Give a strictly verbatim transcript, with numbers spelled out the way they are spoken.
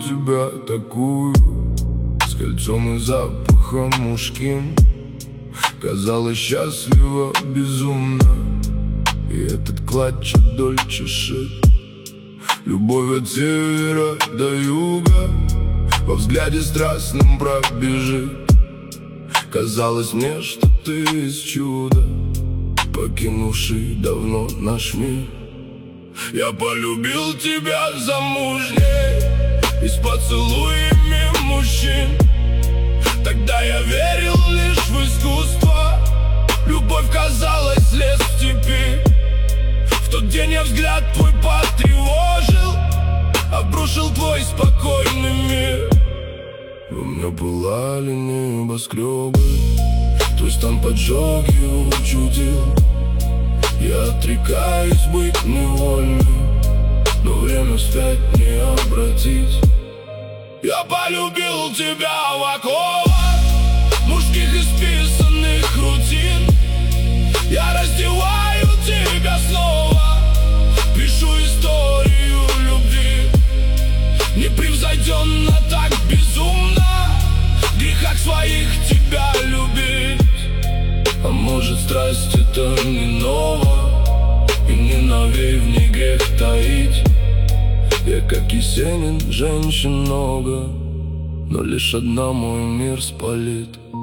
тебя такую, с кольцом и запахом мужским. Казалось счастливо, безумно, и этот клатч от Дольче шит. Любовь от севера до юга во взгляде страстном пробежит. Казалось мне, что ты из чуда, покинувший давно наш мир. Я полюбил тебя замужней и с поцелуями мужчин. Тогда я верил лишь в искусство, любовь казалась лес в степи. В тот день я взгляд твой потревожил, обрушил твой спокойный мир. У меня пылали небоскребы, твой стан поджоги учудил. Я отрекаюсь быть невольным, но время вспять не обратить. Я полюбил тебя в оковах мужских исписанных рутин. Я раздеваю тебя снова, пишу историю любви. Непревзойденно, так безумно, в грехах своих тебя любить. А может, страсть это не ново, и не новей в ней грех таить. Я как Есенин, женщин много, но лишь одна мой мир спалит.